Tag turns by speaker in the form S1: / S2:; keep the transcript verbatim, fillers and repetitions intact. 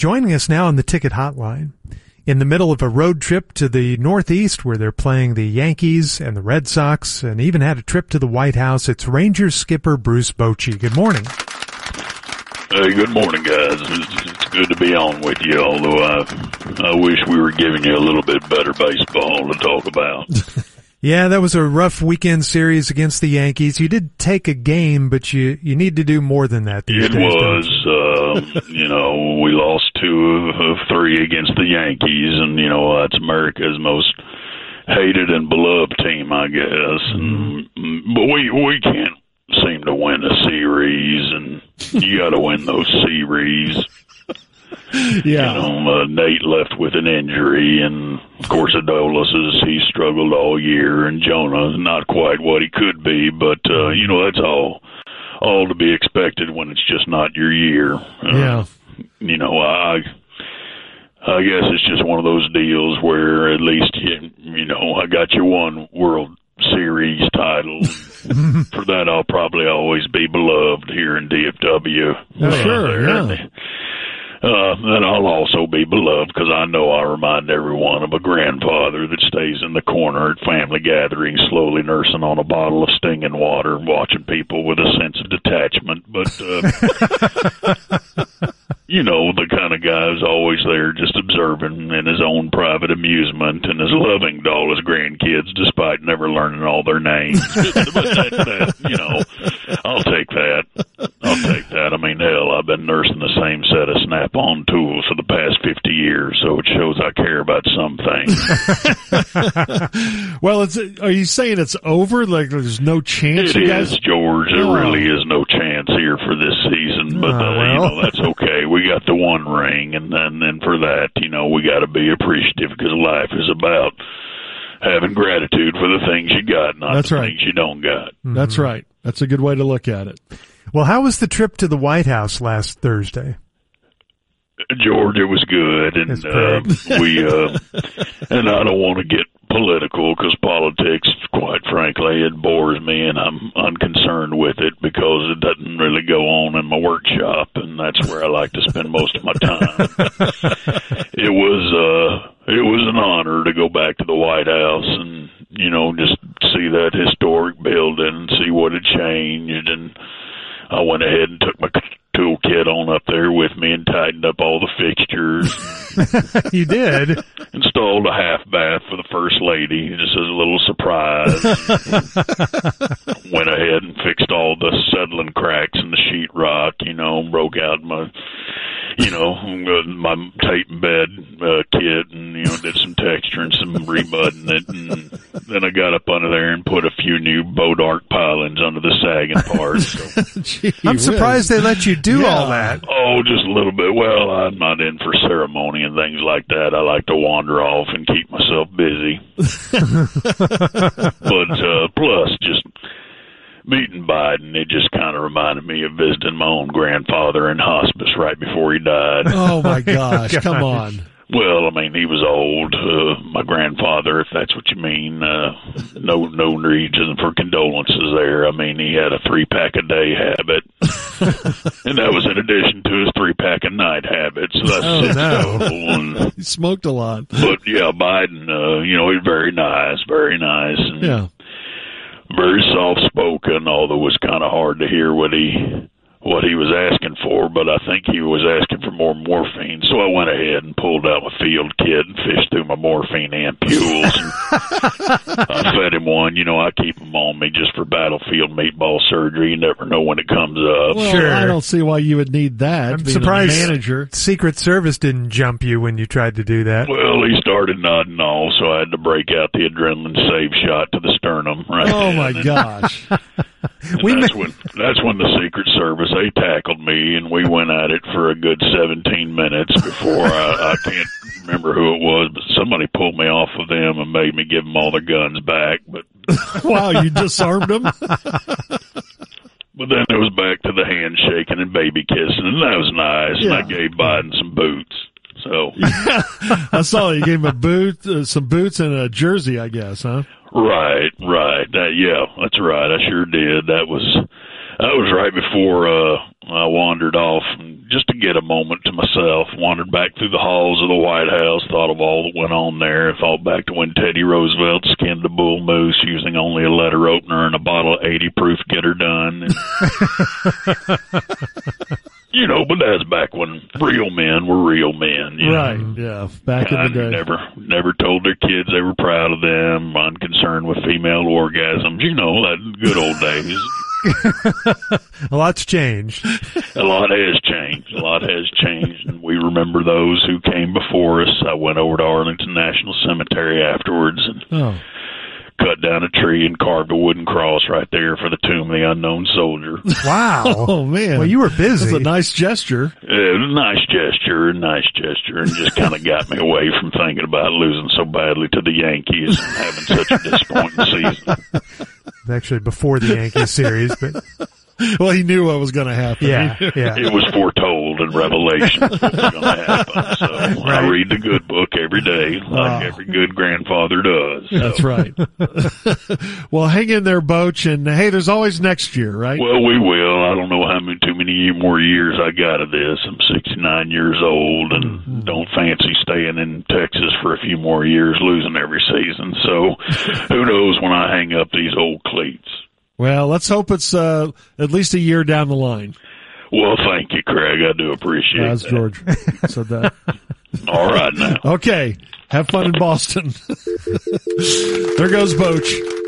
S1: Joining us now on the ticket hotline, in the middle of a road trip to the Northeast where they're playing the Yankees and the Red Sox and even had a trip to the White House, it's Rangers skipper Bruce Bochy. Good morning.
S2: Hey, good morning, guys. It's, it's good to be on with you, although I, I wish we were giving you a little bit better baseball to talk about.
S1: Yeah, that was a rough weekend series against the Yankees. You did take a game, but you, you need to do more than that these
S2: it
S1: days. It
S2: was, um, you know, we lost two of three against the Yankees, and, you know, that's America's most hated and beloved team, I guess. And, but we, we can't seem to win a series, and you got to win those series.
S1: Yeah.
S2: You know, uh, Nate left with an injury, and of course Adolis is, he struggled all year, and Jonah not quite what he could be, but, uh, you know, that's all, all to be expected when it's just not your year. Uh,
S1: yeah.
S2: You know, I, I guess it's just one of those deals where at least, you, you know, I got you one World Series title. For that, I'll probably always be beloved here in D F W.
S1: Oh, uh, sure, yeah.
S2: Uh, and I'll also be beloved because I know I remind everyone of a grandfather that stays in the corner at family gatherings, slowly nursing on a bottle of stinging water, watching people with a sense of detachment. But, uh, you know, the kind of guy who's always there just observing in his own private amusement and is loving to all his grandkids despite never learning all their names. But that, that, you know, I'll take that. I'll take that. I mean, hell, I've been nursing the same set of Snap-on tools for the past fifty years, so it shows I care about some things.
S3: Well, it's, are you saying it's over? Like there's no chance?
S2: It
S3: you
S2: is,
S3: guys...
S2: George. There
S3: oh.
S2: really is no chance here for this season, but,
S1: Oh,
S2: uh,
S1: well.
S2: you know, that's okay. We got the one ring, and then, then for that, you know, we got to be appreciative because life is about having gratitude for the things you got, not
S3: That's
S2: the
S3: right.
S2: things you don't got.
S3: That's right. That's a good way to look at it.
S1: Well, how was the trip to the White House last Thursday?
S2: George, it was good, and uh, we uh, and I don't want to get political because politics, quite frankly, it bores me, and I'm unconcerned with it because it doesn't really go on in my workshop, and that's where I like to spend most of my time. It was uh, it was an honor to go back to the White House and you know just see that historic building and see what had changed, and I went ahead and took my toolkit on up there with me and tightened up all the fixtures.
S1: You did?
S2: Installed a half bath for the First Lady, just as a little surprise. Went ahead and fixed all the settling cracks in the sheetrock, you know, broke out my, you know, my tape and bed uh, kit and, you know, did some texture and some rebudding it. And then I got up under there and put a few new Bodark pilings under the sagging parts. So.
S3: Gee
S1: I'm
S3: whiz.
S1: surprised they let you do
S3: Yeah.
S1: all that.
S2: Oh, just a little bit. Well, I'm not in for ceremony and things like that. I like to wander off and keep myself busy. But uh, plus, just meeting Biden, it just kind of reminded me of visiting my own grandfather in hospice right before he died.
S3: Oh, my gosh.
S1: God.
S3: Come on.
S2: Well, I mean, he was old. Uh, my grandfather, if that's what you mean, uh, no, no reason for condolences there. I mean, he had a three pack a day habit, and that was in addition to his three pack a night habit. So that's
S1: Oh,
S2: six
S1: no.
S2: total. And,
S3: He smoked a lot.
S2: but yeah, Biden, uh, you know, he's very nice, very nice, and
S3: Yeah.
S2: very soft spoken. Although it was kind of hard to hear what he. what he was asking for, but I think he was asking for more morphine. So I went ahead and pulled out my field kit and fished through my morphine ampules. And I fed him one. You know, I keep them on me just for battlefield meatball surgery. You never know when it comes up.
S3: Well,
S1: Sure.
S3: I don't see why you would need that.
S1: I'm
S3: being
S1: surprised
S3: a manager.
S1: Secret Service didn't jump you when you tried to do that.
S2: Well, he started nodding off, so I had to break out the adrenaline save shot to the sternum. Right
S3: Oh,
S2: then.
S3: my
S2: And-
S3: gosh.
S2: And
S1: We
S2: that's
S1: may-
S2: when that's when the Secret Service they tackled me, and we went at it for a good seventeen minutes before I, I can't remember who it was, but somebody pulled me off of them and made me give them all their guns back. But
S3: Wow, you disarmed him?
S2: but then it was back to the handshaking and baby kissing, and that was nice. And I
S3: Yeah.
S2: gave Biden some boots. So
S3: I saw you gave him a boot, uh, some boots and a jersey, I guess, huh?
S2: right, right, uh, yeah, that's right. I sure did. That was. That was right before uh, I wandered off, and just to get a moment to myself. Wandered back through the halls of the White House, thought of all that went on there, thought back to when Teddy Roosevelt skinned a bull moose using only a letter opener and a bottle of eighty proof Get Her Done. And, you know, but that's back when real men were real men. You
S3: Right,
S2: know?
S3: yeah, back
S2: Kind
S3: in the day.
S2: Never, never told their kids they were proud of them, unconcerned with female orgasms. You know, that good old days.
S1: A lot's changed.
S2: A lot has changed. A lot has changed, and we remember those who came before us. I went over to Arlington National Cemetery afterwards and
S3: Oh,
S2: cut down a tree and carved a wooden cross right there for the tomb of the unknown soldier.
S1: Wow.
S3: oh man.
S1: Well, you were busy.
S3: That's a nice gesture.
S2: It was a nice gesture, a nice gesture, and just kind of got me away from thinking about losing so badly to the Yankees and having such a disappointing season.
S1: Actually, before the Yankees series, but
S3: Well, he knew what was going to happen.
S1: yeah, yeah.
S2: It was foretold in Revelation what was going to happen. So I read the good book every day, like
S3: Oh.
S2: every good grandfather does. So.
S3: That's right. Well, hang in there, Boach, and hey, there's always next year, right?
S2: Well, we will. I don't know how many too many more years I got of this. I'm sixty-nine years old and
S3: Mm-hmm.
S2: don't fancy staying in Texas for a few more years, losing every season. So who knows when I hang up these old cleats.
S3: Well, let's hope it's uh, at least a year down the line.
S2: Well, thank you, Craig. I do appreciate
S3: As
S2: that.
S3: George said that.
S2: All right now.
S3: Okay. Have fun in Boston. There goes Boach.